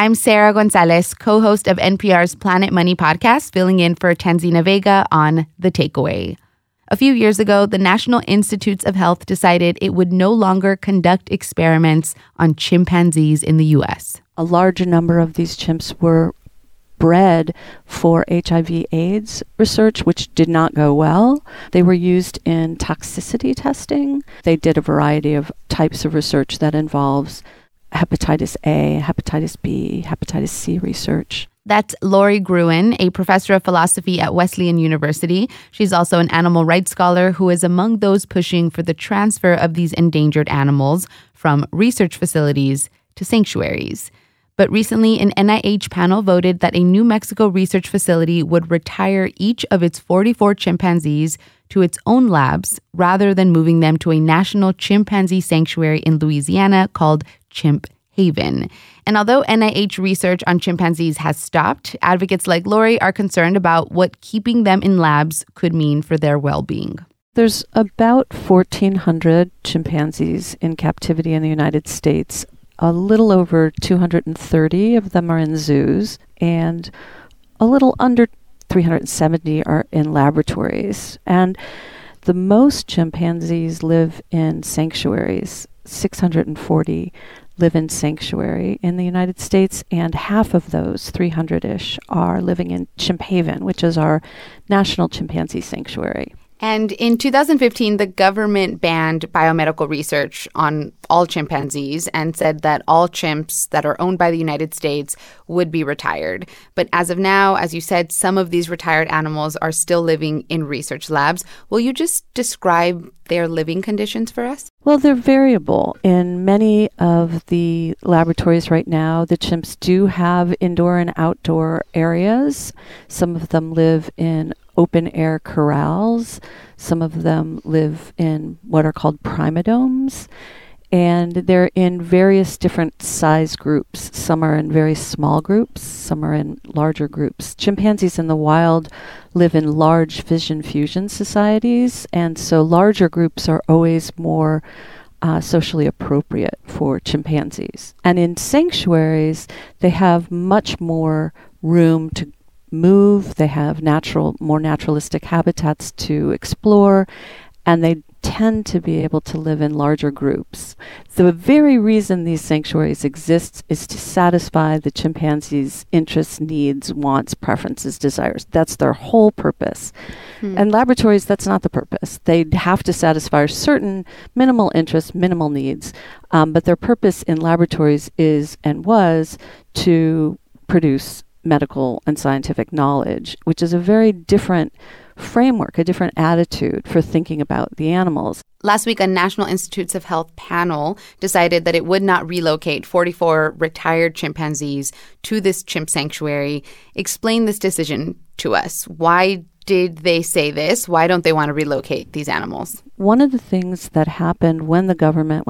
I'm Sarah Gonzalez, co-host of NPR's Planet Money podcast, filling in for Tanzina Vega on The Takeaway. A few years ago, the National Institutes of Health decided it would no longer conduct experiments on chimpanzees in the U.S. A large number of these chimps were bred for HIV/AIDS research, which did not go well. They were used in toxicity testing. They did a variety of types of research that involves hepatitis A, hepatitis B, hepatitis C research. That's Lori Gruen, a professor of philosophy at Wesleyan University. She's also an animal rights scholar who is among those pushing for the transfer of these endangered animals from research facilities to sanctuaries. But recently, an NIH panel voted that a New Mexico research facility would retire each of its 44 chimpanzees to its own labs rather than moving them to a national chimpanzee sanctuary in Louisiana called Chimp Haven. And although NIH research on chimpanzees has stopped, advocates like Lori are concerned about what keeping them in labs could mean for their well-being. There's about 1,400 chimpanzees in captivity in the United States. A little over 230 of them are in zoos, and a little under 370 are in laboratories. And the most chimpanzees live in sanctuaries. 640 live in sanctuary in the United States, and half of those, 300-ish, are living in Chimp Haven, which is our national chimpanzee sanctuary. And in 2015, the government banned biomedical research on all chimpanzees and said that all chimps that are owned by the United States would be retired. But as of now, as you said, some of these retired animals are still living in research labs. Will you just describe their living conditions for us? Well, they're variable. In many of the laboratories right now, the chimps do have indoor and outdoor areas. Some of them live in open-air corrals. Some of them live in what are called primadomes. And they're in various different size groups. Some are in very small groups. Some are in larger groups. Chimpanzees in the wild live in large fission-fusion societies. And so larger groups are always more socially appropriate for chimpanzees. And in sanctuaries, they have much more room to move. They have more naturalistic habitats to explore, and they tend to be able to live in larger groups. The very reason these sanctuaries exist is to satisfy the chimpanzees' interests, needs, wants, preferences, desires. That's their whole purpose. And laboratories, that's not the purpose. They have to satisfy certain minimal interests, minimal needs, but their purpose in laboratories is and was to produce medical and scientific knowledge, which is a very different framework, a different attitude for thinking about the animals. Last week, a National Institutes of Health panel decided that it would not relocate 44 retired chimpanzees to this chimp sanctuary. Explain this decision to us. Why did they say this? Why don't they want to relocate these animals? One of the things that happened when the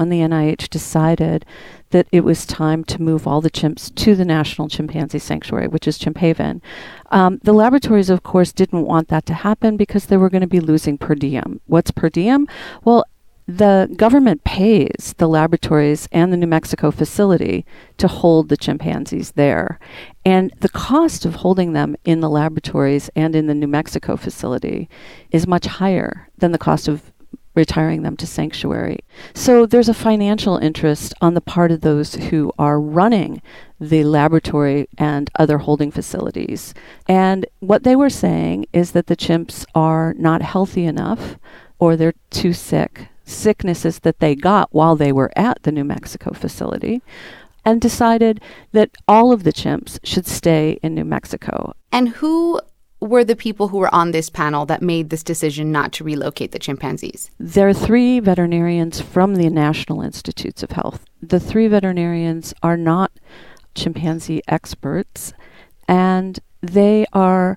NIH decided that it was time to move all the chimps to the National Chimpanzee Sanctuary, which is Chimp Haven, the laboratories, of course, didn't want that to happen because they were going to be losing per diem. What's per diem? Well, the government pays the laboratories and the New Mexico facility to hold the chimpanzees there. And the cost of holding them in the laboratories and in the New Mexico facility is much higher than the cost of retiring them to sanctuary. So there's a financial interest on the part of those who are running the laboratory and other holding facilities. And what they were saying is that the chimps are not healthy enough, or they're too sick, sicknesses that they got while they were at the New Mexico facility, and decided that all of the chimps should stay in New Mexico. And who were the people who were on this panel that made this decision not to relocate the chimpanzees? There are 3 veterinarians from the National Institutes of Health. The 3 veterinarians are not chimpanzee experts, and they are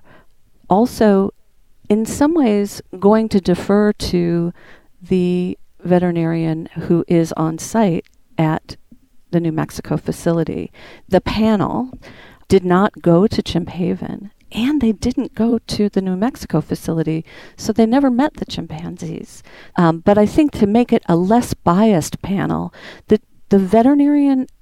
also, in some ways, going to defer to the veterinarian who is on site at the New Mexico facility. The panel did not go to Chimp Haven, and they didn't go to the New Mexico facility, so they never met the chimpanzees. But I think to make it a less biased panel, the veterinarian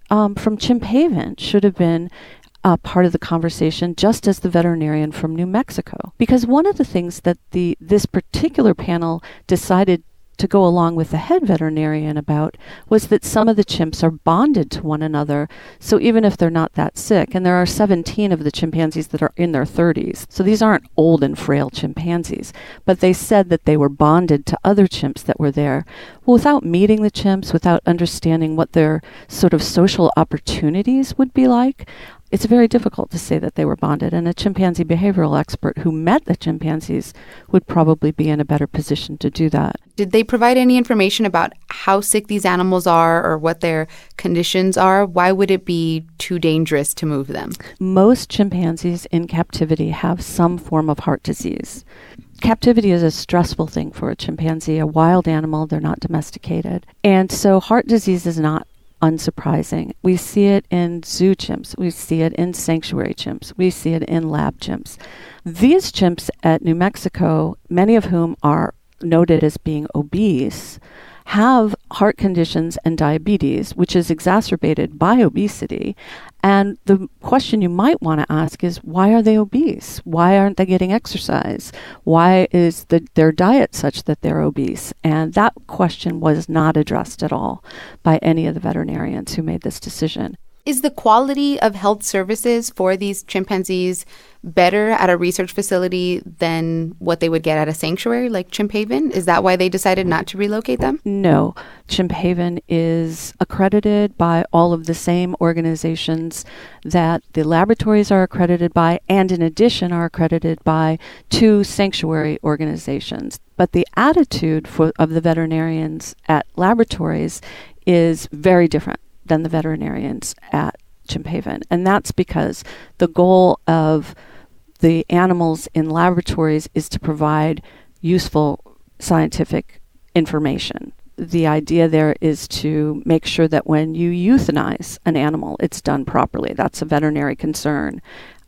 from Chimphaven should have been part of the conversation, just as the veterinarian from New Mexico. Because one of the things that this particular panel decided to go along with the head veterinarian about was that some of the chimps are bonded to one another. So even if they're not that sick, and there are 17 of the chimpanzees that are in their 30s, so these aren't old and frail chimpanzees, but they said that they were bonded to other chimps that were there. Well, without meeting the chimps, without understanding what their sort of social opportunities would be like, it's very difficult to say that they were bonded, and a chimpanzee behavioral expert who met the chimpanzees would probably be in a better position to do that. Did they provide any information about how sick these animals are or what their conditions are? Why would it be too dangerous to move them? Most chimpanzees in captivity have some form of heart disease. Captivity is a stressful thing for a chimpanzee, a wild animal. They're not domesticated. And so heart disease is not unsurprising. We see it in zoo chimps. We see it in sanctuary chimps. We see it in lab chimps. These chimps at New Mexico, many of whom are noted as being obese, have heart conditions and diabetes, which is exacerbated by obesity. And the question you might want to ask is, why are they obese? Why aren't they getting exercise? Why is their diet such that they're obese? And that question was not addressed at all by any of the veterinarians who made this decision. Is the quality of health services for these chimpanzees better at a research facility than what they would get at a sanctuary like Chimphaven? Is that why they decided not to relocate them? No. Chimphaven is accredited by all of the same organizations that the laboratories are accredited by, and in addition are accredited by 2 sanctuary organizations. But the attitude of the veterinarians at laboratories is very different than the veterinarians at Chimphaven. And that's because the goal of the animals in laboratories is to provide useful scientific information. The idea there is to make sure that when you euthanize an animal, it's done properly. That's a veterinary concern.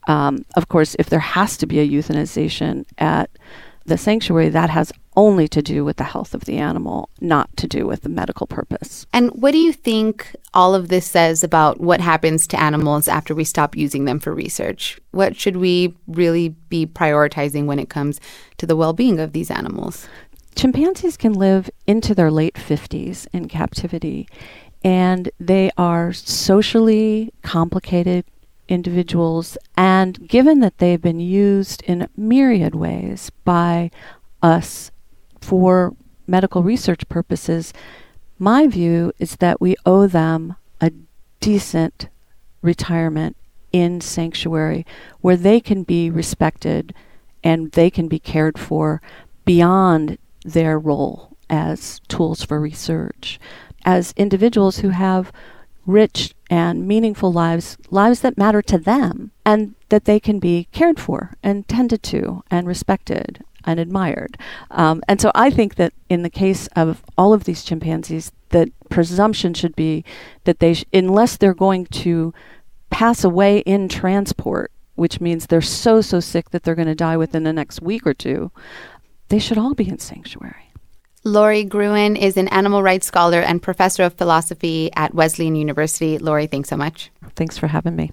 Of course, if there has to be a euthanization at the sanctuary, that has only to do with the health of the animal, not to do with the medical purpose. And what do you think all of this says about what happens to animals after we stop using them for research? What should we really be prioritizing when it comes to the well-being of these animals? Chimpanzees can live into their late 50s in captivity, and they are socially complicated individuals, and given that they've been used in myriad ways by us for medical research purposes, my view is that we owe them a decent retirement in sanctuary where they can be respected and they can be cared for beyond their role as tools for research, as individuals who have rich and meaningful lives that matter to them, and that they can be cared for and tended to and respected and admired. And so I think that in the case of all of these chimpanzees, the presumption should be that they, unless they're going to pass away in transport, which means they're so sick that they're going to die within the next week or two, they should all be in sanctuary. Lori Gruen is an animal rights scholar and professor of philosophy at Wesleyan University. Lori, thanks so much. Thanks for having me.